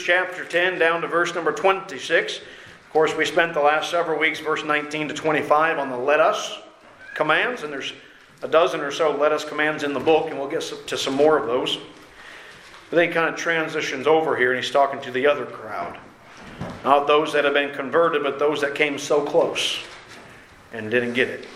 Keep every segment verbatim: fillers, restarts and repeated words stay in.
chapter ten down to verse number twenty-six. Of course, we spent the last several weeks, verse nineteen to twenty-five, on the let us commands, and there's a dozen or so let us commands in the book, and we'll get to some more of those. But then he kind of transitions over here, and he's talking to the other crowd. Not those that have been converted, but those that came so close and didn't get it.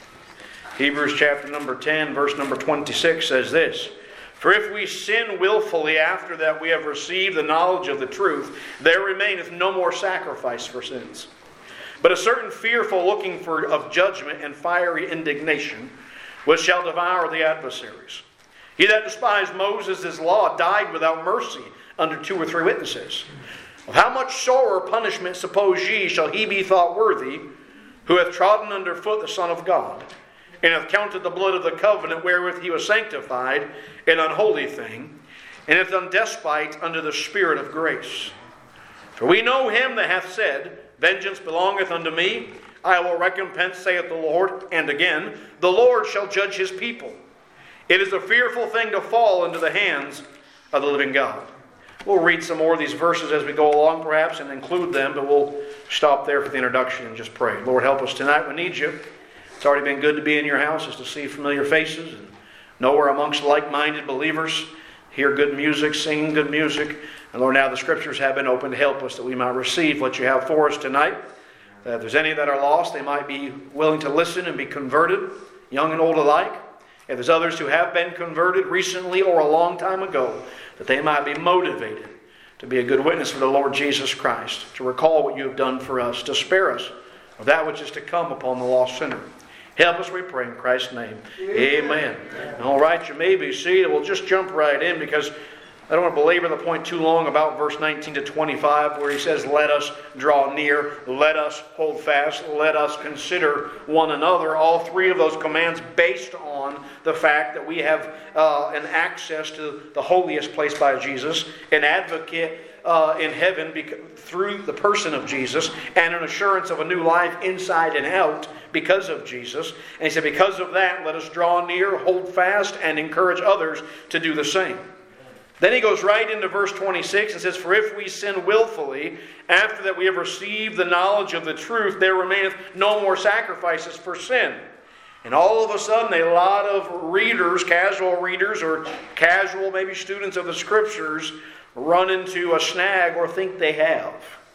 Hebrews chapter number ten, verse number twenty-six says this: For if we sin willfully after that we have received the knowledge of the truth, there remaineth no more sacrifice for sins, but a certain fearful looking for of judgment and fiery indignation, which shall devour the adversaries. He that despised Moses' law died without mercy under two or three witnesses. Of how much sorer punishment suppose ye shall he be thought worthy, who hath trodden under foot the Son of God, and hath counted the blood of the covenant wherewith he was sanctified an unholy thing, and hath done despite unto the Spirit of grace? For we know him that hath said, Vengeance belongeth unto me, I will recompense, saith the Lord. And again, the Lord shall judge his people. It is a fearful thing to fall into the hands of the living God. We'll read some more of these verses as we go along, perhaps, and include them, but we'll stop there for the introduction and just pray. Lord, help us tonight. We need you. It's already been good to be in your house, is to see familiar faces and know we're amongst like-minded believers, hear good music, sing good music. And Lord, now the Scriptures have been opened to help us that we might receive what you have for us tonight. That if there's any that are lost, they might be willing to listen and be converted, young and old alike. If there's others who have been converted recently or a long time ago, that they might be motivated to be a good witness for the Lord Jesus Christ, to recall what you have done for us, to spare us of that which is to come upon the lost sinner. Help us, we pray, in Christ's name. Amen. Amen. All right, you may be seated. We'll just jump right in because I don't want to belabor the point too long about verse nineteen to twenty-five where he says, let us draw near, let us hold fast, let us consider one another. All three of those commands based on the fact that we have uh, an access to the holiest place by Jesus, an advocate uh, in heaven because, through the person of Jesus, and an assurance of a new life inside and out because of Jesus. And he said, because of that, let us draw near, hold fast, and encourage others to do the same. Then he goes right into verse twenty-six and says, For if we sin willfully, after that we have received the knowledge of the truth, there remaineth no more sacrifices for sin. And all of a sudden, a lot of readers, casual readers, or casual maybe students of the Scriptures, run into a snag or think they have.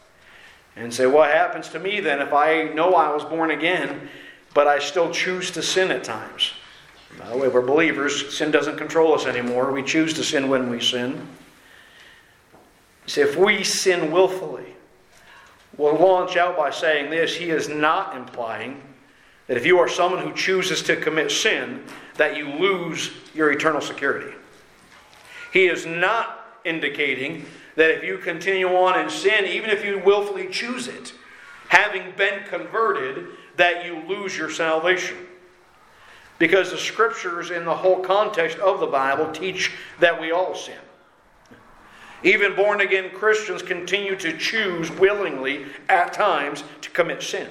And say, what happens to me then if I know I was born again, but I still choose to sin at times? By the way, we're believers. Sin doesn't control us anymore. We choose to sin when we sin. You see, if we sin willfully, we'll launch out by saying this. He is not implying that if you are someone who chooses to commit sin, that you lose your eternal security. He is not indicating that if you continue on in sin, even if you willfully choose it, having been converted, that you lose your salvation. Because the Scriptures in the whole context of the Bible teach that we all sin. Even born-again Christians continue to choose willingly at times to commit sin.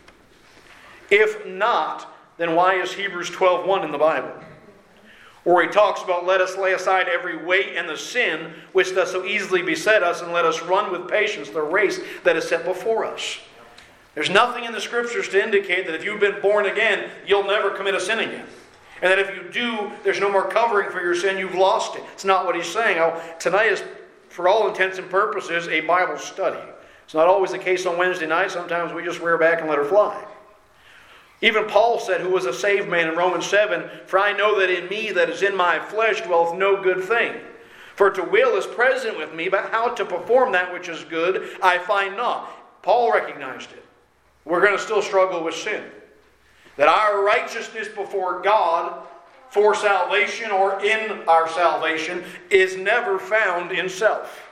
If not, then why is Hebrews twelve one in the Bible? Where he talks about, let us lay aside every weight and the sin which does so easily beset us, and let us run with patience the race that is set before us. There's nothing in the Scriptures to indicate that if you've been born again, you'll never commit a sin again. And that if you do, there's no more covering for your sin, you've lost it. It's not what he's saying. Oh, tonight is, for all intents and purposes, a Bible study. It's not always the case on Wednesday night. Sometimes we just rear back and let her fly. Even Paul said, who was a saved man in Romans seven, For I know that in me that is in my flesh dwelleth no good thing. For to will is present with me, but how to perform that which is good I find not. Paul recognized it. We're going to still struggle with sin. That our righteousness before God for salvation or in our salvation is never found in self.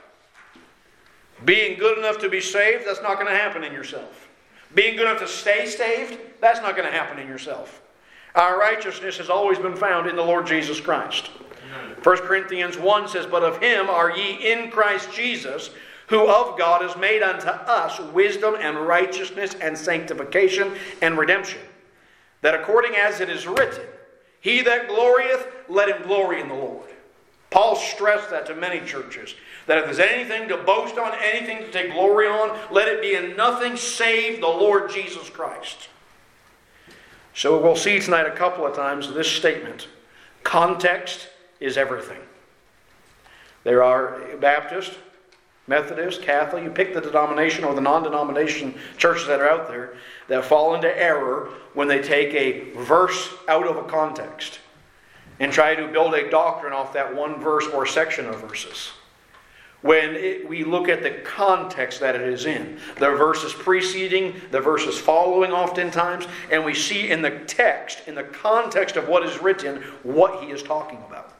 Being good enough to be saved, that's not going to happen in yourself. Being good enough to stay saved, that's not going to happen in yourself. Our righteousness has always been found in the Lord Jesus Christ. First Corinthians one says, But of him are ye in Christ Jesus, who of God is made unto us wisdom and righteousness and sanctification and redemption. That according as it is written, He that glorieth, let him glory in the Lord. Paul stressed that to many churches. that if there's anything to boast on, anything to take glory on, let it be in nothing save the Lord Jesus Christ. So we'll see tonight a couple of times this statement. Context is everything. There are Baptist, Methodist, Catholic, you pick the denomination or the non-denomination churches that are out there that fall into error when they take a verse out of a context and try to build a doctrine off that one verse or section of verses. When it, we look at the context that it is in, the verses preceding, the verses following oftentimes, and we see in the text, in the context of what is written, what he is talking about.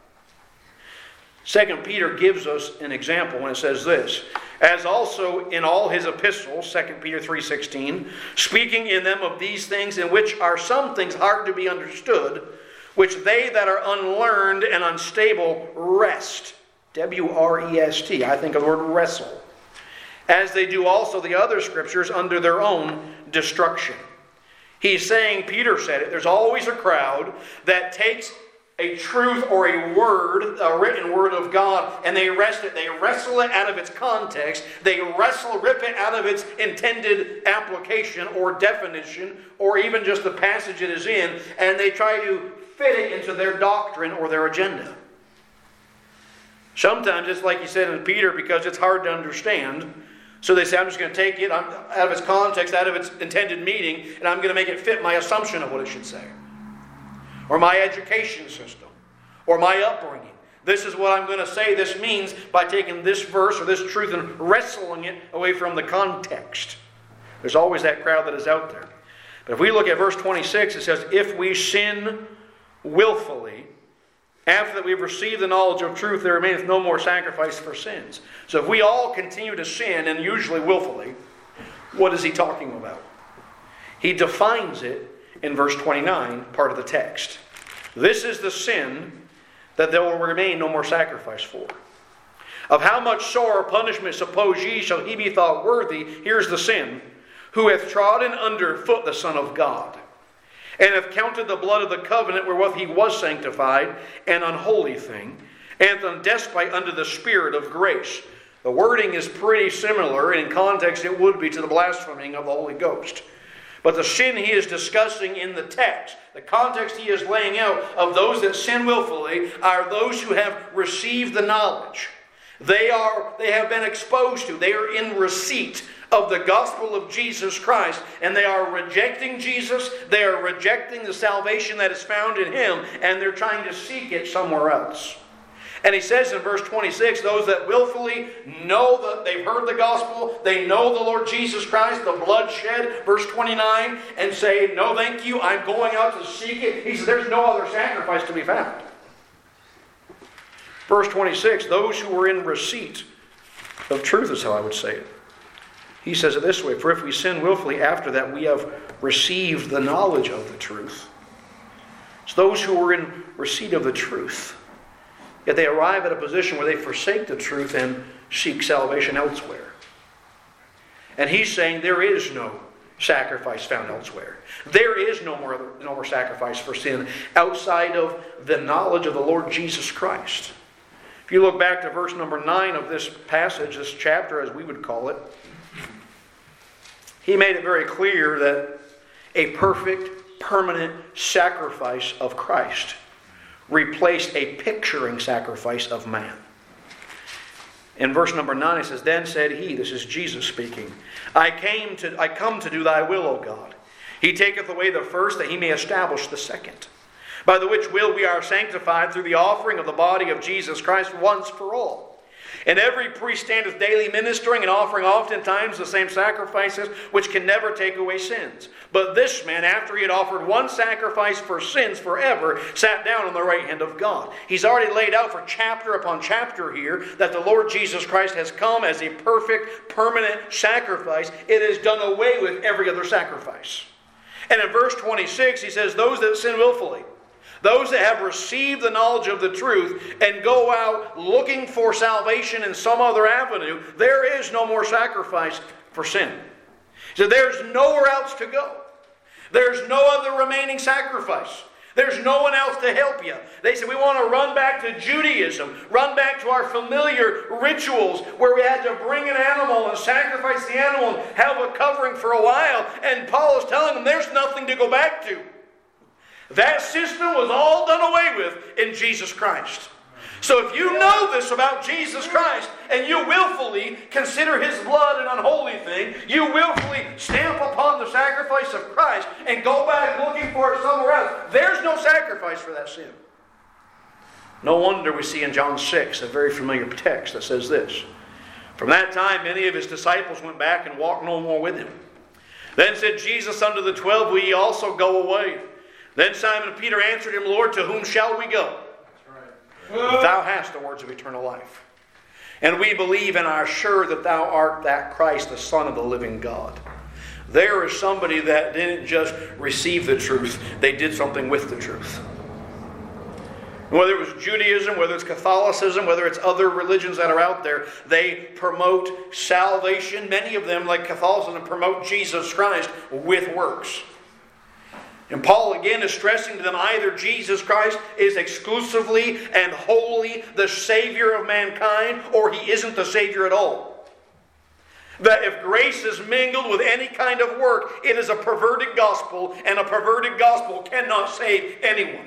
Second Peter gives us an example when it says this, as also in all his epistles, Second Peter three sixteen, speaking in them of these things in which are some things hard to be understood, which they that are unlearned and unstable wrest. W R E S T. I think of the word wrestle. As they do also the other scriptures under their own destruction. He's saying, Peter said it, there's always a crowd that takes a truth or a word, a written word of God, and they wrest it. They wrestle it out of its context. They wrestle, rip it out of its intended application or definition, or even just the passage it is in, and they try to fit it into their doctrine or their agenda. Sometimes it's like he said in Peter, because it's hard to understand. So they say, I'm just going to take it out of its context, out of its intended meaning, and I'm going to make it fit my assumption of what it should say. Or my education system. Or my upbringing. This is what I'm going to say this means by taking this verse or this truth and wrestling it away from the context. There's always that crowd that is out there. But if we look at verse twenty-six, it says, if we sin willfully, after that we've received the knowledge of truth, there remaineth no more sacrifice for sins. So if we all continue to sin, and usually willfully, what is he talking about? He defines it in verse twenty-nine, part of the text. This is the sin that there will remain no more sacrifice for. Of how much sore punishment suppose ye shall he be thought worthy, here's the sin, who hath trodden under foot the Son of God, and hath counted the blood of the covenant wherewith he was sanctified, an unholy thing, and done despite unto the Spirit of grace. The wording is pretty similar, and in context it would be to the blaspheming of the Holy Ghost. But the sin he is discussing in the text, the context he is laying out of those that sin willfully, are those who have received the knowledge. They are, they have been exposed to, they are in receipt of the gospel of Jesus Christ, and they are rejecting Jesus, they are rejecting the salvation that is found in him, and they're trying to seek it somewhere else. And he says in verse twenty-six, those that willfully know that they've heard the gospel, they know the Lord Jesus Christ, the blood shed, verse twenty-nine, and say, no thank you, I'm going out to seek it. He says there's no other sacrifice to be found. Verse twenty-six, those who were in receipt of truth is how I would say it. He says it this way, for if we sin willfully after that we have received the knowledge of the truth. It's those who were in receipt of the truth. Yet they arrive at a position where they forsake the truth and seek salvation elsewhere. And he's saying there is no sacrifice found elsewhere. There is no more, no more sacrifice for sin outside of the knowledge of the Lord Jesus Christ. If you look back to verse number nine of this passage, this chapter as we would call it, he made it very clear that a perfect, permanent sacrifice of Christ replaced a picturing sacrifice of man. In verse number nine it says, then said he, this is Jesus speaking, I came to I come to do thy will, O God. He taketh away the first that he may establish the second. By the which will we are sanctified through the offering of the body of Jesus Christ once for all. And every priest standeth daily ministering and offering oftentimes the same sacrifices, which can never take away sins. But this man, after he had offered one sacrifice for sins forever, sat down on the right hand of God. He's already laid out for chapter upon chapter here that the Lord Jesus Christ has come as a perfect, permanent sacrifice. It is done away with every other sacrifice. And in verse twenty-six, he says, those that sin willfully, those that have received the knowledge of the truth and go out looking for salvation in some other avenue, there is no more sacrifice for sin. So there's nowhere else to go. There's no other remaining sacrifice. There's no one else to help you. They said, we want to run back to Judaism, run back to our familiar rituals where we had to bring an animal and sacrifice the animal and have a covering for a while. And Paul is telling them there's nothing to go back to. That system was all done away with in Jesus Christ. So if you know this about Jesus Christ and you willfully consider His blood an unholy thing, you willfully stamp upon the sacrifice of Christ and go back looking for it somewhere else, there's no sacrifice for that sin. No wonder we see in John six a very familiar text that says this. From that time many of His disciples went back and walked no more with Him. Then said Jesus unto the twelve, will ye also go away? Then Simon Peter answered Him, Lord, to whom shall we go? Thou hast the words of eternal life. And we believe and are sure that Thou art that Christ, the Son of the living God. There is somebody that didn't just receive the truth, they did something with the truth. Whether it was Judaism, whether it's Catholicism, whether it's other religions that are out there, they promote salvation. Many of them, like Catholicism, promote Jesus Christ with works. And Paul again is stressing to them either Jesus Christ is exclusively and wholly the Savior of mankind, or He isn't the Savior at all. That if grace is mingled with any kind of work, it is a perverted gospel, and a perverted gospel cannot save anyone.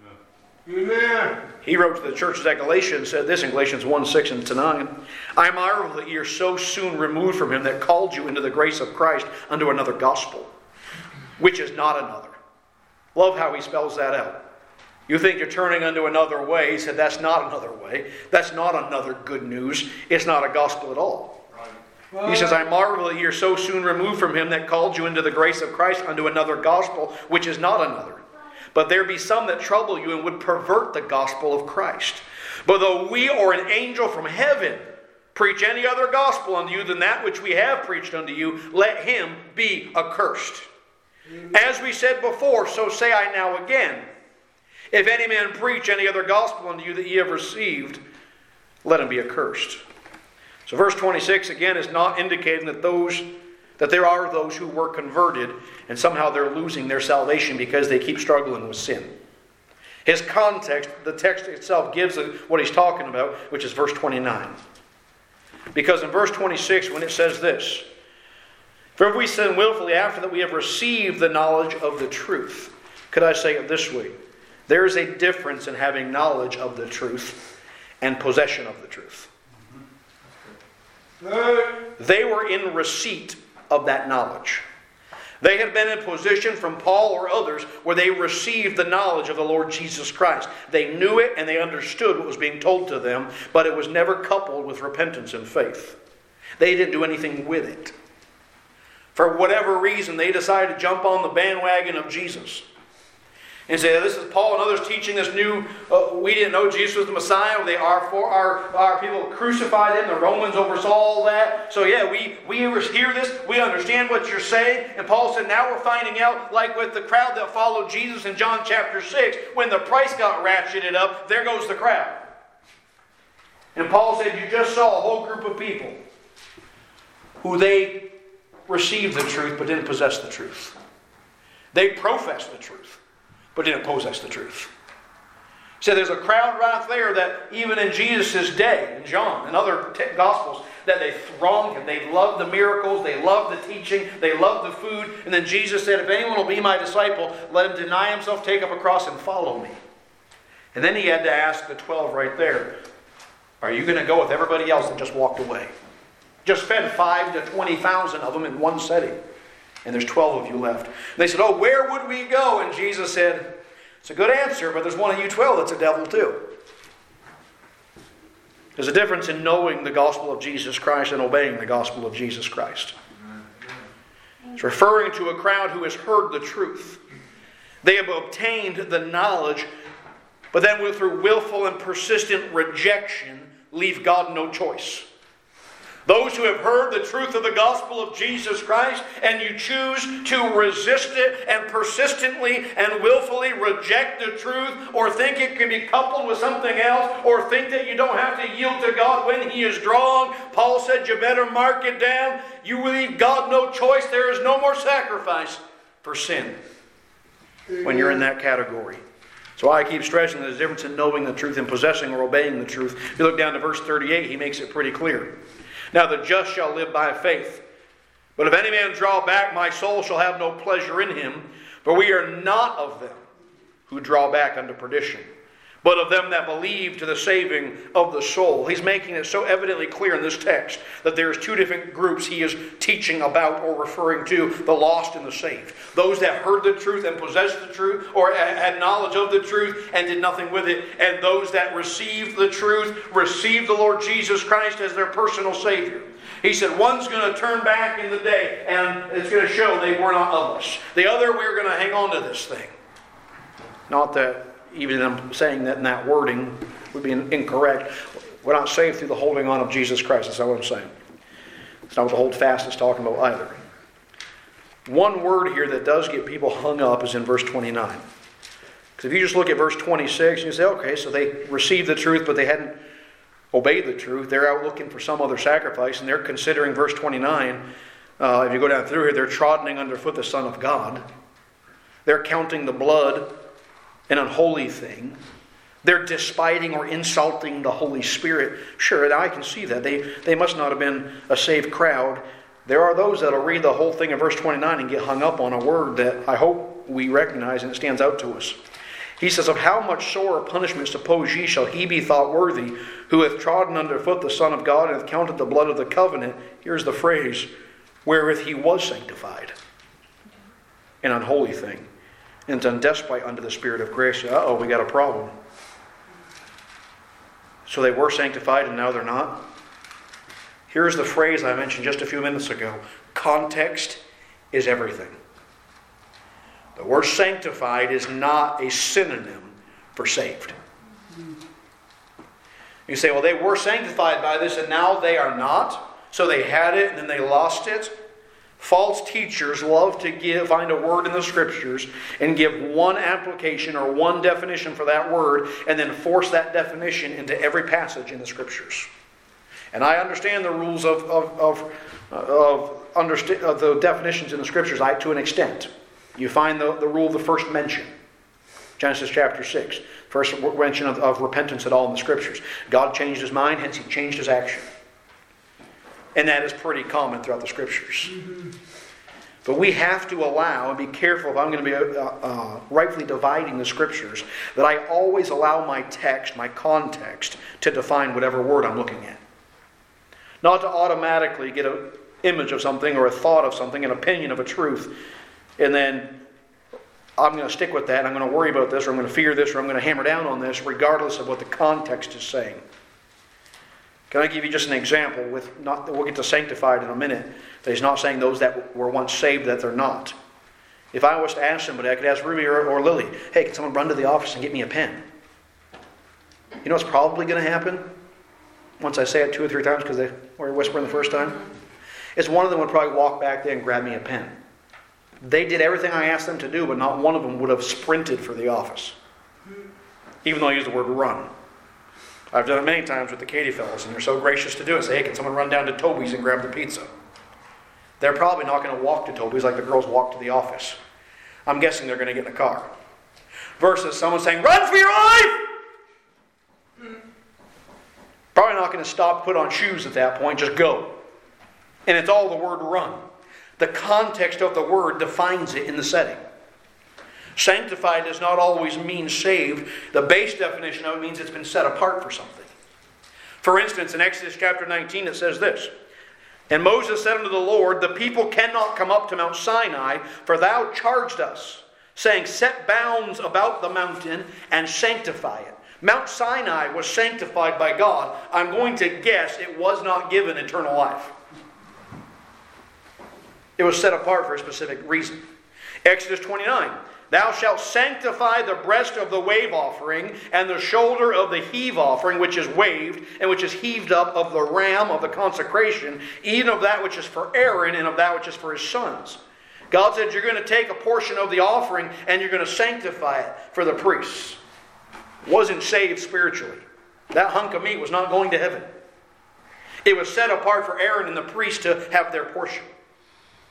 Amen. He wrote to the churches at Galatia and said this in Galatians one, six and to nine. I marvel that ye are so soon removed from Him that called you into the grace of Christ unto another gospel, which is not another. Love how he spells that out. You think you're turning unto another way. He said that's not another way. That's not another good news. It's not a gospel at all. Right. He says, I marvel that you're so soon removed from Him that called you into the grace of Christ unto another gospel, which is not another. But there be some that trouble you and would pervert the gospel of Christ. But though we or an angel from heaven preach any other gospel unto you than that which we have preached unto you, let him be accursed. As we said before, so say I now again. If any man preach any other gospel unto you that ye have received, let him be accursed. So verse twenty-six again is not indicating that those that there are those who were converted and somehow they're losing their salvation because they keep struggling with sin. His context, the text itself gives what he's talking about, which is verse twenty-nine. Because in verse twenty-six, when it says this, for if we sin willfully after that we have received the knowledge of the truth. Could I say it this way? There is a difference in having knowledge of the truth and possession of the truth. They were in receipt of that knowledge. They had been in position from Paul or others where they received the knowledge of the Lord Jesus Christ. They knew it and they understood what was being told to them, but it was never coupled with repentance and faith. They didn't do anything with it. For whatever reason, they decided to jump on the bandwagon of Jesus. And say, this is Paul and others teaching this new, uh, we didn't know Jesus was the Messiah. They are for our, our people crucified him. The Romans oversaw all that. So yeah, we, we hear this. We understand what you're saying. And Paul said, now we're finding out, like with the crowd that followed Jesus in John chapter six, when the price got ratcheted up, there goes the crowd. And Paul said, you just saw a whole group of people who they received the truth but didn't possess the truth. They professed the truth but didn't possess the truth. So there's a crowd right there that even in Jesus' day, in John and other t- Gospels, that they thronged him. They loved the miracles. They loved the teaching. They loved the food. And then Jesus said, if anyone will be my disciple, let him deny himself, take up a cross, and follow me. And then he had to ask the twelve right there, are you going to go with everybody else that just walked away? Just fed five to twenty thousand of them in one setting. And there's twelve of you left. And they said, oh, where would we go? And Jesus said, it's a good answer, but there's one of you twelve that's a devil too. There's a difference in knowing the gospel of Jesus Christ and obeying the gospel of Jesus Christ. It's referring to a crowd who has heard the truth. They have obtained the knowledge, but then through willful and persistent rejection, leave God no choice. Those who have heard the truth of the gospel of Jesus Christ and you choose to resist it and persistently and willfully reject the truth, or think it can be coupled with something else, or think that you don't have to yield to God when He is drawing, Paul said you better mark it down. You leave God no choice. There is no more sacrifice for sin when you're in that category. So I keep stressing there's a difference in knowing the truth and possessing or obeying the truth. If you look down to verse thirty-eight, he makes it pretty clear. Now the just shall live by faith. But if any man draw back, my soul shall have no pleasure in him. For we are not of them who draw back unto perdition, but of them that believe to the saving of the soul. He's making it so evidently clear in this text that there's two different groups he is teaching about or referring to, the lost and the saved. Those that heard the truth and possessed the truth, or had knowledge of the truth and did nothing with it, and those that received the truth, received the Lord Jesus Christ as their personal Savior. He said one's going to turn back in the day and it's going to show they were not of us. The other, we're going to hang on to this thing. Not that even them saying that in that wording would be incorrect. We're not saved through the holding on of Jesus Christ. That's not what I'm saying. It's not what the hold fast is talking about either. One word here that does get people hung up is in verse twenty-nine. Because if you just look at verse twenty-six, you say, okay, so they received the truth, but they hadn't obeyed the truth. They're out looking for some other sacrifice, and they're considering verse twenty-nine. Uh, if you go down through here, they're trotting underfoot the Son of God. They're counting the blood an unholy thing. They're despiting or insulting the Holy Spirit. Sure, I can see that. They, they must not have been a saved crowd. There are those that will read the whole thing in verse twenty-nine and get hung up on a word that I hope we recognize and it stands out to us. He says, of how much sorer punishment suppose ye shall he be thought worthy, who hath trodden underfoot the Son of God, and hath counted the blood of the covenant, here's the phrase, wherewith he was sanctified, an unholy thing, and done despite unto the Spirit of grace. Uh-oh, we got a problem. So they were sanctified and now they're not? Here's the phrase I mentioned just a few minutes ago. Context is everything. The word sanctified is not a synonym for saved. You say, well, they were sanctified by this and now they are not. So they had it and then they lost it. False teachers love to give, find a word in the Scriptures and give one application or one definition for that word and then force that definition into every passage in the Scriptures. And I understand the rules of, of, of, of, understand, of the definitions in the Scriptures I, to an extent. You find the, the rule of the first mention. Genesis chapter six. First mention of, of repentance at all in the Scriptures. God changed his mind, hence he changed his action. And that is pretty common throughout the Scriptures. Mm-hmm. But we have to allow and be careful if I'm going to be uh, uh, rightfully dividing the Scriptures, that I always allow my text, my context, to define whatever word I'm looking at. Not to automatically get an image of something or a thought of something, an opinion of a truth, and then I'm going to stick with that, and I'm going to worry about this, or I'm going to fear this, or I'm going to hammer down on this, regardless of what the context is saying. Can I give you just an example? With not, we'll get to sanctified in a minute. That he's not saying those that were once saved that they're not. If I was to ask somebody, I could ask Ruby or, or Lily, hey, can someone run to the office and get me a pen? You know what's probably going to happen? Once I say it two or three times because they were whispering the first time, is one of them would probably walk back there and grab me a pen. They did everything I asked them to do, but not one of them would have sprinted for the office. Even though I used the word run. I've done it many times with the Katie fellows, and they're so gracious to do it. Say, hey, can someone run down to Toby's and grab the pizza? They're probably not going to walk to Toby's like the girls walk to the office. I'm guessing they're going to get in the car. Versus someone saying, run for your life! Probably not going to stop, put on shoes at that point, just go. And it's all the word run. The context of the word defines it in the setting. Sanctified does not always mean saved. The base definition of it means it's been set apart for something. For instance, in Exodus chapter nineteen it says this, and Moses said unto the Lord, the people cannot come up to Mount Sinai, for thou charged us, saying, set bounds about the mountain and sanctify it. Mount Sinai was sanctified by God. I'm going to guess it was not given eternal life. It was set apart for a specific reason. Exodus twenty-nine. Thou shalt sanctify the breast of the wave offering and the shoulder of the heave offering, which is waved and which is heaved up, of the ram of the consecration, even of that which is for Aaron and of that which is for his sons. God said you're going to take a portion of the offering and you're going to sanctify it for the priests. Wasn't saved spiritually. That hunk of meat was not going to heaven. It was set apart for Aaron and the priest to have their portion.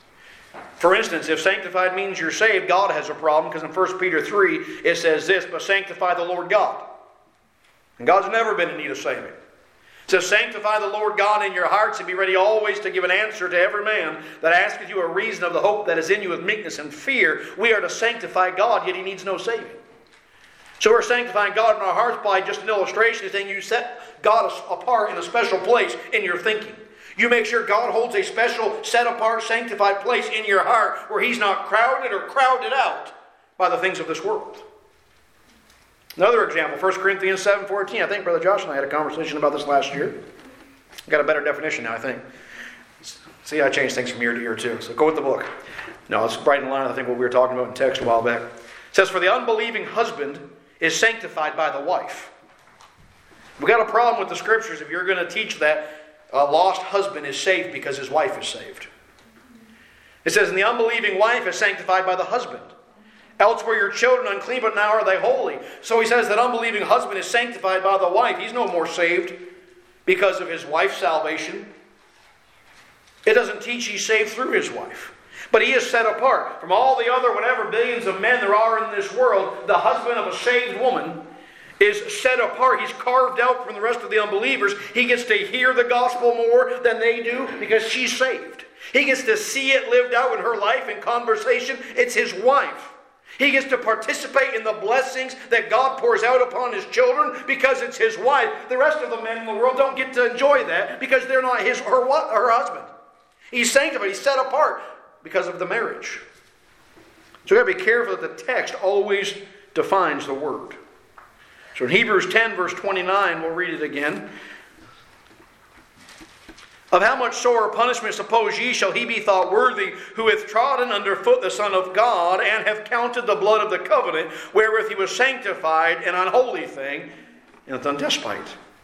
For instance, if sanctified means you're saved, God has a problem, because in First Peter three it says this, but sanctify the Lord God. And God's never been in need of saving. It says, sanctify the Lord God in your hearts, and be ready always to give an answer to every man that asketh you a reason of the hope that is in you with meekness and fear. We are to sanctify God, yet He needs no saving. So we're sanctifying God in our hearts by just an illustration. It's saying you set God apart in a special place in your thinking. You make sure God holds a special, set-apart, sanctified place in your heart where He's not crowded or crowded out by the things of this world. Another example, First Corinthians seven fourteen. I think Brother Josh and I had a conversation about this last year. I've got a better definition now, I think. See, I changed things from year to year too. So go with the book. No, it's right in line with I think what we were talking about in text a while back. It says, for the unbelieving husband is sanctified by the wife. We've got a problem with the Scriptures if you're going to teach that a lost husband is saved because his wife is saved. It says, and the unbelieving wife is sanctified by the husband. Else were your children unclean, but now are they holy. So he says that unbelieving husband is sanctified by the wife. He's no more saved because of his wife's salvation. It doesn't teach he's saved through his wife. But he is set apart from all the other whatever billions of men there are in this world. The husband of a saved woman is set apart. He's carved out from the rest of the unbelievers. He gets to hear the gospel more than they do because she's saved. He gets to see it lived out in her life and conversation. It's his wife. He gets to participate in the blessings that God pours out upon His children because it's his wife. The rest of the men in the world don't get to enjoy that because they're not his or her, her husband. He's sanctified. He's set apart because of the marriage. So we've got to be careful that the text always defines the word. So in Hebrews ten, verse twenty-nine, we'll read it again. Of how much sorer punishment, suppose ye, shall he be thought worthy, who hath trodden under foot the Son of God, and hath counted the blood of the covenant, wherewith he was sanctified, an unholy thing, and hath done despite.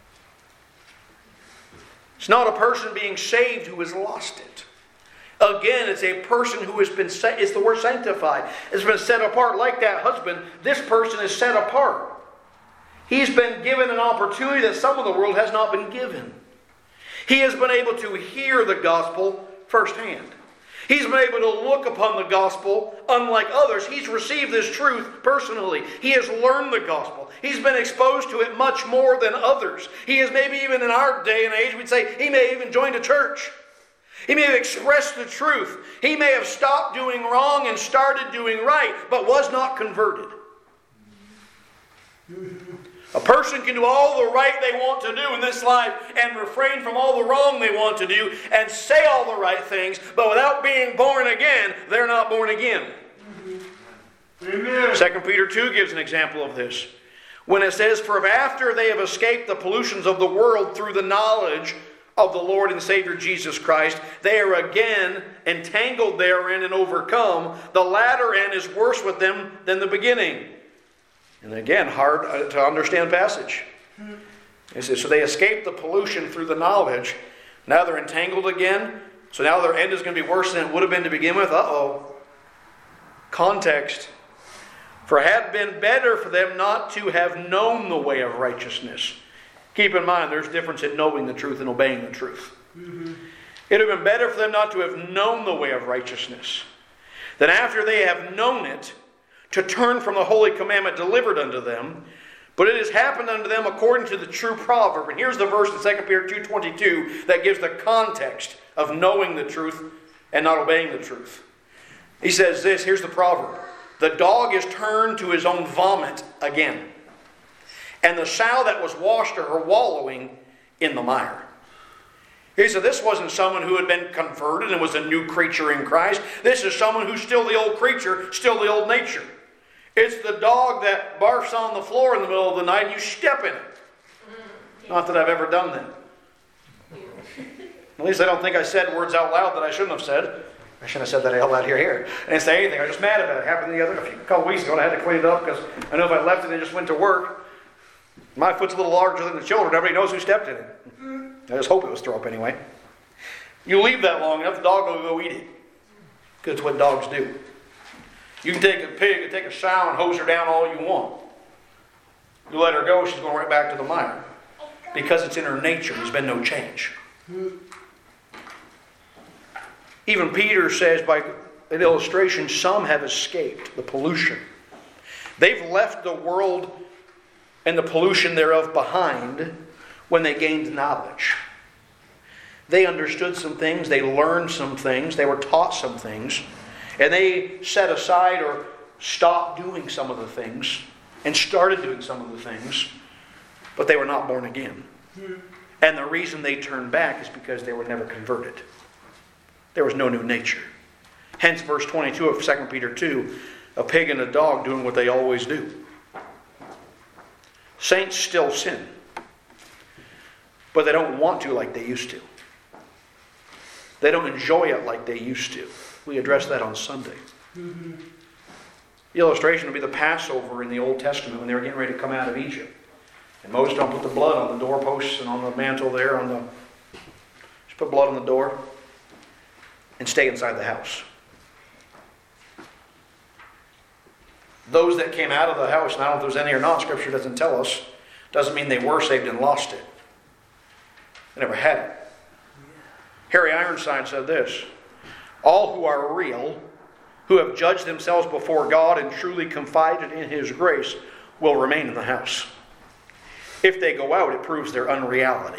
It's not a person being saved who has lost it. Again, it's a person who has been, it's the word sanctified. It's been set apart like that husband. This person is set apart. He's been given an opportunity that some of the world has not been given. He has been able to hear the gospel firsthand. He's been able to look upon the gospel unlike others. He's received this truth personally. He has learned the gospel. He's been exposed to it much more than others. He is maybe even in our day and age, we'd say he may have even joined a church. He may have expressed the truth. He may have stopped doing wrong and started doing right, but was not converted. A person can do all the right they want to do in this life and refrain from all the wrong they want to do and say all the right things, but without being born again, they're not born again. Amen. Second Peter two gives an example of this. When it says, for if after they have escaped the pollutions of the world through the knowledge of the Lord and Savior Jesus Christ, they are again entangled therein and overcome, the latter end is worse with them than the beginning. And again, hard to understand passage. It says, so they escaped the pollution through the knowledge. Now they're entangled again. So now their end is going to be worse than it would have been to begin with. Uh-oh. Context. For it had been better for them not to have known the way of righteousness. Keep in mind, there's a difference in knowing the truth and obeying the truth. Mm-hmm. It would have been better for them not to have known the way of righteousness, than after they have known it, to turn from the holy commandment delivered unto them. But it has happened unto them according to the true proverb. And here's the verse in Second Peter two twenty-two that gives the context of knowing the truth and not obeying the truth. He says this, here's the proverb. The dog is turned to his own vomit again, and the sow that was washed to her wallowing in the mire. He said this wasn't someone who had been converted and was a new creature in Christ. This is someone who's still the old creature, still the old nature. It's the dog that barfs on the floor in the middle of the night and you step in it. Not that I've ever done that. At least I don't think I said words out loud that I shouldn't have said. I shouldn't have said that out loud here, here. I didn't say anything. I was just mad about it. It happened the other, a, few, a couple weeks ago, and I had to clean it up because I know if I left it and just went to work, my foot's a little larger than the children. Everybody knows who stepped in it. I just hope it was throw up anyway. You leave that long enough, the dog will go eat it. Because it's what dogs do. You can take a pig and take a sow and hose her down all you want. You let her go, she's going right back to the mire. Because it's in her nature. There's been no change. Even Peter says, by an illustration, some have escaped the pollution. They've left the world and the pollution thereof behind when they gained knowledge. They understood some things, they learned some things, they were taught some things, and they set aside or stopped doing some of the things and started doing some of the things, but they were not born again. And the reason they turned back is because they were never converted. There was no new nature. Hence verse twenty-two of Second Peter two, a pig and a dog doing what they always do. Saints still sin, but they don't want to like they used to. They don't enjoy it like they used to. We addressed that on Sunday. Mm-hmm. The illustration would be the Passover in the Old Testament when they were getting ready to come out of Egypt. And Moses don't put the blood on the doorposts and on the mantle there. On the, just put blood on the door and stay inside the house. Those that came out of the house, and I don't know if there's any or not, Scripture doesn't tell us, doesn't mean they were saved and lost it. They never had it. Harry Ironside said this: all who are real, who have judged themselves before God and truly confided in His grace, will remain in the house. If they go out, it proves their unreality.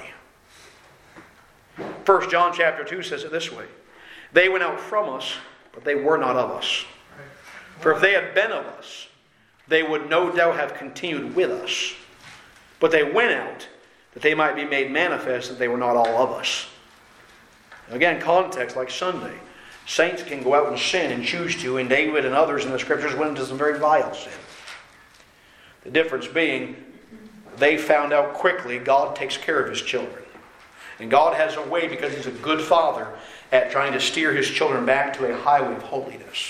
First John chapter two says it this way: they went out from us, but they were not of us. For if they had been of us, they would no doubt have continued with us. But they went out, that they might be made manifest that they were not all of us. Again, context like Sunday. Saints can go out and sin and choose to, and David and others in the Scriptures went into some very vile sin. The difference being, they found out quickly God takes care of His children. And God has a way, because He's a good Father, at trying to steer His children back to a highway of holiness.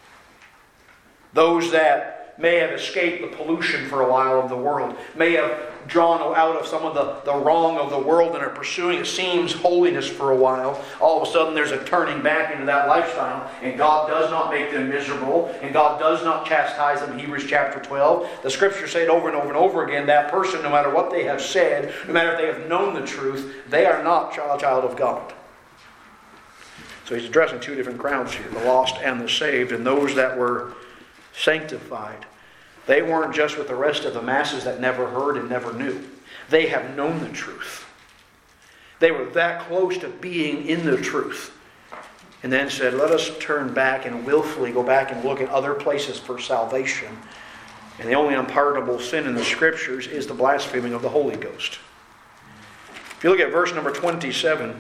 Those that may have escaped the pollution for a while of the world, may have drawn out of some of the, the wrong of the world and are pursuing, it seems, holiness for a while. All of a sudden there's a turning back into that lifestyle, and God does not make them miserable, and God does not chastise them. Hebrews chapter twelve. The Scriptures say it over and over and over again, that person, no matter what they have said, no matter if they have known the truth, they are not child, child of God. So he's addressing two different crowds here, the lost and the saved, and those that were sanctified. They weren't just with the rest of the masses that never heard and never knew. They have known the truth. They were that close to being in the truth. And then said, let us turn back and willfully go back and look at other places for salvation. And the only unpardonable sin in the Scriptures is the blaspheming of the Holy Ghost. If you look at verse number twenty-seven,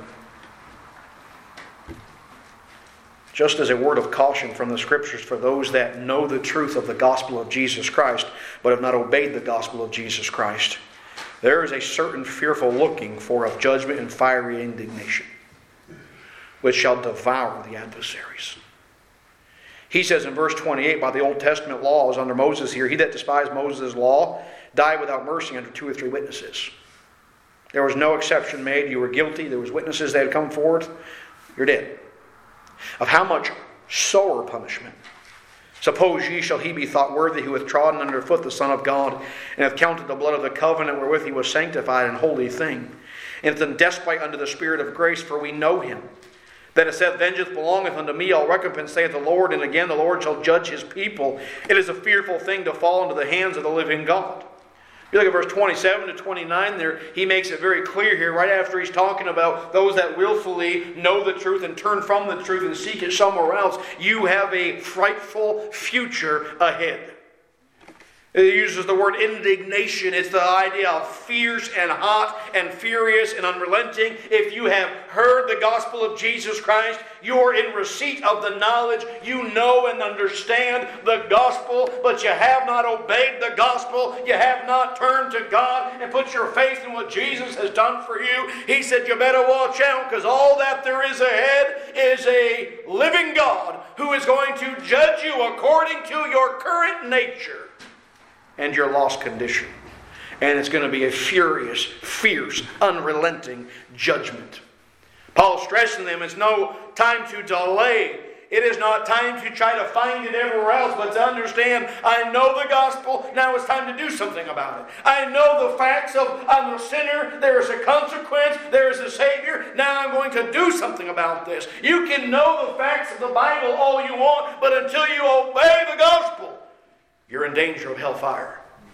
just as a word of caution from the Scriptures for those that know the truth of the gospel of Jesus Christ, but have not obeyed the gospel of Jesus Christ, there is a certain fearful looking for of judgment and fiery indignation, which shall devour the adversaries. He says in verse twenty-eight, by the Old Testament laws under Moses here, he that despised Moses' law died without mercy under two or three witnesses. There was no exception made. You were guilty. There was witnesses that had come forth. You're dead. Of how much sorer punishment? Suppose ye shall he be thought worthy who hath trodden under foot the Son of God, and hath counted the blood of the covenant wherewith he was sanctified an holy thing, and hath done despite unto the Spirit of grace, for we know him, that hath said, vengeance belongeth unto me, I'll recompense, saith the Lord, and again the Lord shall judge His people. It is a fearful thing to fall into the hands of the living God. You look at verse twenty-seven to twenty-nine there, he makes it very clear here, right after he's talking about those that willfully know the truth and turn from the truth and seek it somewhere else. You have a frightful future ahead. It uses the word indignation. It's the idea of fierce and hot and furious and unrelenting. If you have heard the gospel of Jesus Christ, you are in receipt of the knowledge. You know and understand the gospel, but you have not obeyed the gospel. You have not turned to God and put your faith in what Jesus has done for you. He said you better watch out, because all that there is ahead is a living God who is going to judge you according to your current nature and your lost condition. And it's going to be a furious, fierce, unrelenting judgment. Paul's stressing them, it's no time to delay It is not time to try to find it everywhere else, but to understand, I know the gospel, now it's time to do something about it. I know the facts of I'm a sinner, there is a consequence, there is a Savior, now I'm going to do something about this. You can know the facts of the Bible all you want, but until you obey the gospel, you're in danger of hellfire.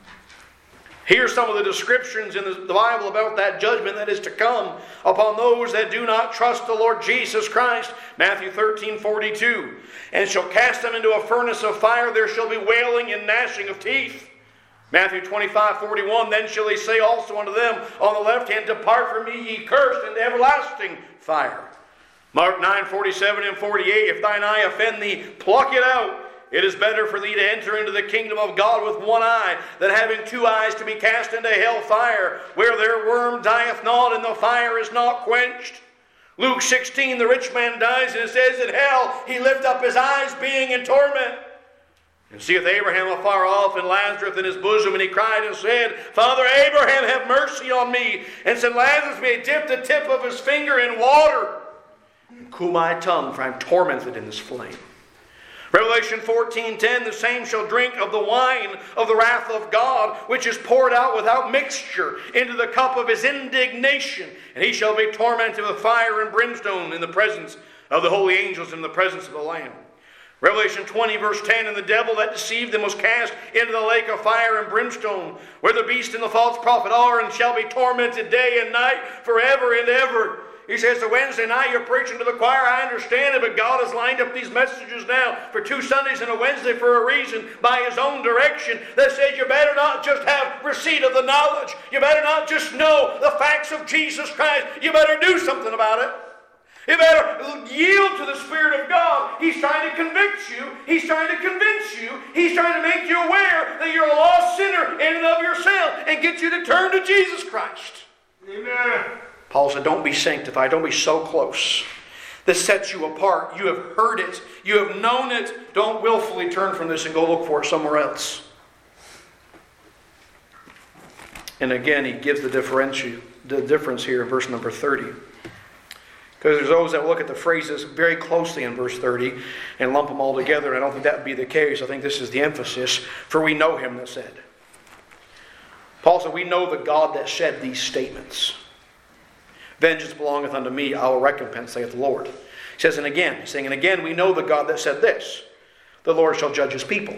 Here's some of the descriptions in the Bible about that judgment that is to come upon those that do not trust the Lord Jesus Christ. Matthew thirteen forty-two. And shall cast them into a furnace of fire, there shall be wailing and gnashing of teeth. Matthew twenty-five forty-one. Then shall he say also unto them on the left hand, Depart from me, ye cursed, into everlasting fire. Mark nine forty-seven and forty-eight. If thine eye offend thee, pluck it out. It is better for thee to enter into the kingdom of God with one eye, than having two eyes to be cast into hell fire, where their worm dieth not, and the fire is not quenched. Luke sixteen, the rich man dies, and it says, In hell he lift up his eyes, being in torment. And seeth Abraham afar off, and Lazarus in his bosom, and he cried and said, Father Abraham, have mercy on me, and send Lazarus may dip the tip of his finger in water, and cool my tongue, for I am tormented in this flame. Revelation fourteen ten, the same shall drink of the wine of the wrath of God, which is poured out without mixture into the cup of his indignation. And he shall be tormented with fire and brimstone in the presence of the holy angels and in the presence of the Lamb. Revelation twenty verse ten, and the devil that deceived them was cast into the lake of fire and brimstone, where the beast and the false prophet are, and shall be tormented day and night forever and ever. He says, the Wednesday night you're preaching to the choir, I understand it, but God has lined up these messages now for two Sundays and a Wednesday for a reason, by His own direction, that says you better not just have receipt of the knowledge. You better not just know the facts of Jesus Christ. You better do something about it. You better yield to the Spirit of God. He's trying to convict you. He's trying to convince you. He's trying to make you aware that you're a lost sinner in and of yourself and get you to turn to Jesus Christ. Amen. Paul said, don't be sanctified. Don't be so close. This sets you apart. You have heard it. You have known it. Don't willfully turn from this and go look for it somewhere else. And again, he gives the, differenti- the difference here in verse number thirty. Because there's those that look at the phrases very closely in verse thirty and lump them all together. And I don't think that would be the case. I think this is the emphasis. For we know him that said. Paul said, we know the God that said these statements. Vengeance belongeth unto me, I will recompense, saith the Lord. He says, and again, he's saying, and again, we know the God that said this. The Lord shall judge his people.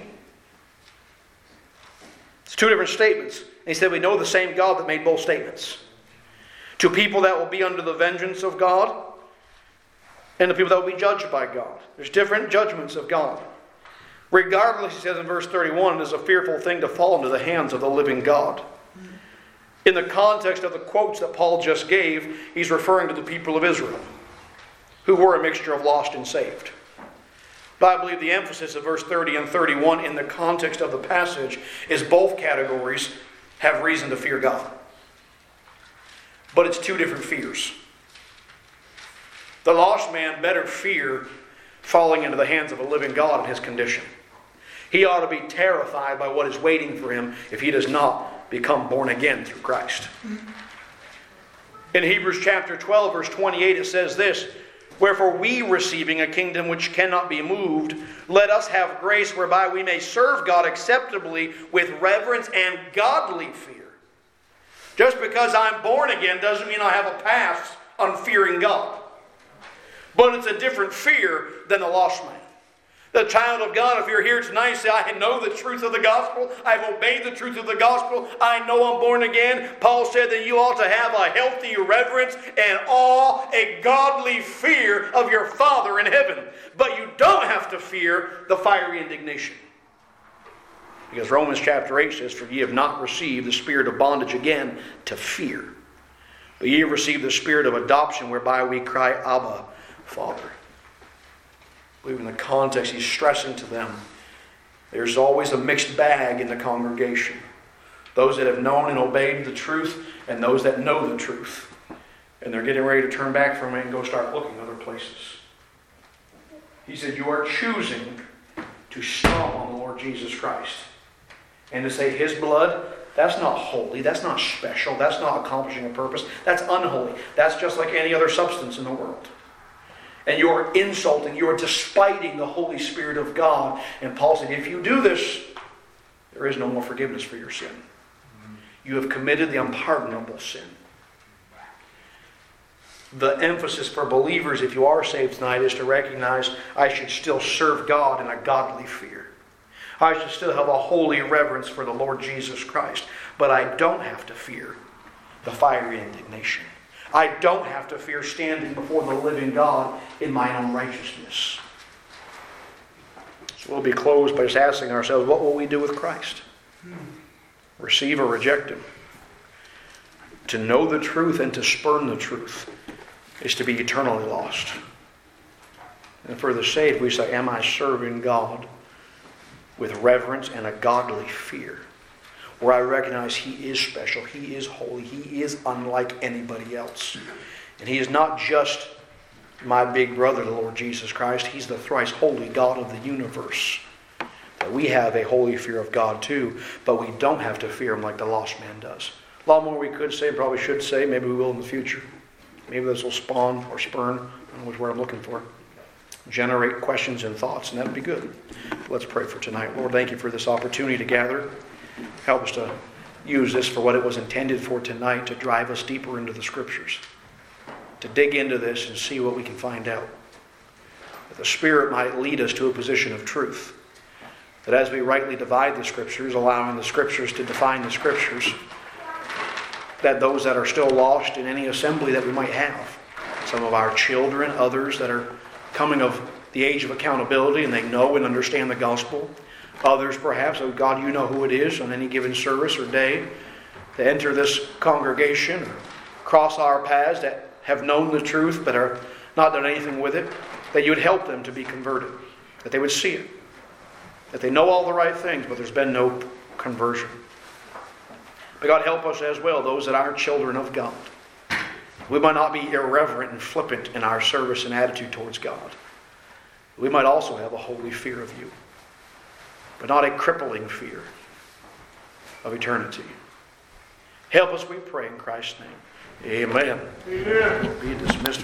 It's two different statements. And he said, we know the same God that made both statements. To people that will be under the vengeance of God, and the people that will be judged by God. There's different judgments of God. Regardless, he says in verse thirty-one, it is a fearful thing to fall into the hands of the living God. In the context of the quotes that Paul just gave, he's referring to the people of Israel, who were a mixture of lost and saved. But I believe the emphasis of verse thirty and thirty-one in the context of the passage is both categories have reason to fear God. But it's two different fears. The lost man better fear falling into the hands of a living God in his condition. He ought to be terrified by what is waiting for him if he does not become born again through Christ. In Hebrews chapter twelve, verse twenty-eight, it says this, wherefore we, receiving a kingdom which cannot be moved, let us have grace whereby we may serve God acceptably with reverence and godly fear. Just because I'm born again doesn't mean I have a past on fearing God. But it's a different fear than the lost man. The child of God, if you're here tonight, say, I know the truth of the gospel. I've obeyed the truth of the gospel. I know I'm born again. Paul said that you ought to have a healthy reverence and awe, a godly fear of your Father in heaven. But you don't have to fear the fiery indignation. Because Romans chapter eight says, for ye have not received the spirit of bondage again to fear, but ye have received the spirit of adoption, whereby we cry, Abba, Father. I believe in the context he's stressing to them, there's always a mixed bag in the congregation. Those that have known and obeyed the truth, and those that know the truth. And they're getting ready to turn back from it and go start looking other places. He said, you are choosing to stomp on the Lord Jesus Christ. And to say his blood, that's not holy, that's not special, that's not accomplishing a purpose, that's unholy. That's just like any other substance in the world. And you're insulting, you're despiting the Holy Spirit of God. And Paul said, if you do this, there is no more forgiveness for your sin. You have committed the unpardonable sin. The emphasis for believers, if you are saved tonight, is to recognize I should still serve God in a godly fear. I should still have a holy reverence for the Lord Jesus Christ. But I don't have to fear the fiery indignation. I don't have to fear standing before the living God in my own righteousness. So we'll be closed by just asking ourselves, what will we do with Christ? Receive or reject Him? To know the truth and to spurn the truth is to be eternally lost. And for the saved, we say, am I serving God with reverence and a godly fear? Where I recognize He is special, He is holy, He is unlike anybody else. And He is not just my big brother, the Lord Jesus Christ. He's the thrice holy God of the universe. That we have a holy fear of God too, but we don't have to fear Him like the lost man does. A lot more we could say, probably should say, maybe we will in the future. Maybe this will spawn or spurn, I don't know which word I'm looking for, generate questions and thoughts, and that would be good. But let's pray for tonight. Lord, thank You for this opportunity to gather. Help us to use this for what it was intended for tonight, to drive us deeper into the Scriptures, to dig into this and see what we can find out. That the Spirit might lead us to a position of truth. That as we rightly divide the Scriptures, allowing the Scriptures to define the Scriptures, that those that are still lost in any assembly that we might have, some of our children, others that are coming of the age of accountability and they know and understand the gospel, others perhaps, oh God, You know who it is on any given service or day, to enter this congregation or cross our paths that have known the truth but are not done anything with it, that You would help them to be converted, that they would see it, that they know all the right things but there's been no conversion. But God, help us as well, those that are children of God. We might not be irreverent and flippant in our service and attitude towards God. We might also have a holy fear of You, but not a crippling fear of eternity. Help us, we pray, in Christ's name. Amen. Amen. Be dismissed.